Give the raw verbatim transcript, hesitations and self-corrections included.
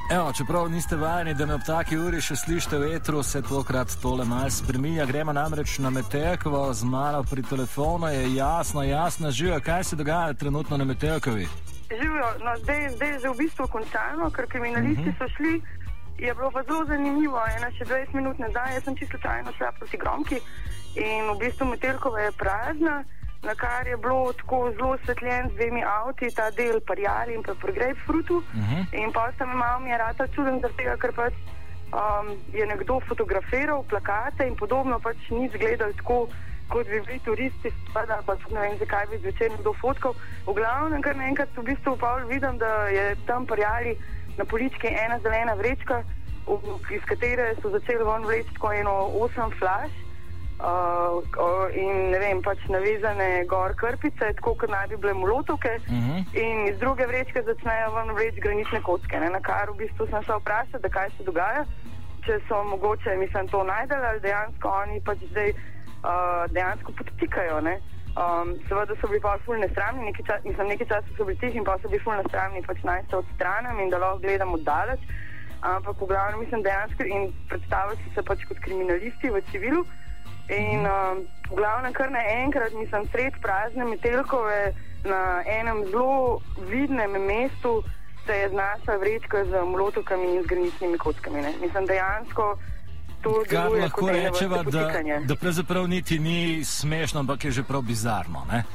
Evo, čeprav niste vajeni, da me ob taki uri še slišite v etru, se tokrat tole malo spreminja. Gremo namreč na Metelkovo, z mano pri telefonu je Jasna. Jasna, živijo, kaj se dogaja trenutno na Metelkovi? Živijo, no zdaj, zdaj je že v bistvu končano, ker kriminalisti uh-huh. so šli. Je bilo pa zelo zanimivo, ena še dvajset minut nazaj, jaz sem čisto slučajno šla proti Gromki in v bistvu Metelkova je prazna, na kar je bilo tako zelo osvetljen z dvemi avti, ta del Parjali in pa pri Grapefruitu. Uh-huh. In pa sta me malo mi je rata čuden zaradi tega, ker pač um, je nekdo fotografiral plakate in podobno, pač ni izgledal tako, kot bi bili turisti, spada, pa tudi ne vem, zakaj bi zvečer nekdo fotkal. V glavnem, kar naenkrat v bistvu Pavel vidim, da je tam Parjali na polički ena zelena vrečka, iz katere so začeli ven vleči tako eno osem flaš. Uh, uh, in ne vem, pač navezane gor krpice, tako kot naj bi bile molotovke, uh-huh. in iz druge vrečke začnejo ven vreči granitne kocke, ne? Na kar v bistvu sem šla vprašati, da kaj se dogaja, če so mogoče, mislim, to najdeli, ali dejansko oni pač zdaj uh, dejansko podtikajo, ne. Um, seveda so bili pa ful nesramni, nekaj časa, mislim, nekaj časa so bili tihi in pa so bili ful nesramni, pač naj se odstranim in da lahko gledam oddaleč, ampak v glavnem mislim dejansko in predstavljali so se pač kot kriminalisti v civilu. In uh, v glavnem kar naenkrat, mislim, sred prazne Metelkove na enem zelo vidnem mestu se je znašla vrečka z molotovkami in z granitnimi kockami. Ne. Mislim, dejansko to kar deluje lahko kot ena rečeva, vrsta da, podtikanja. da pravzaprav niti ni smešno, ampak je že prav bizarno, ne?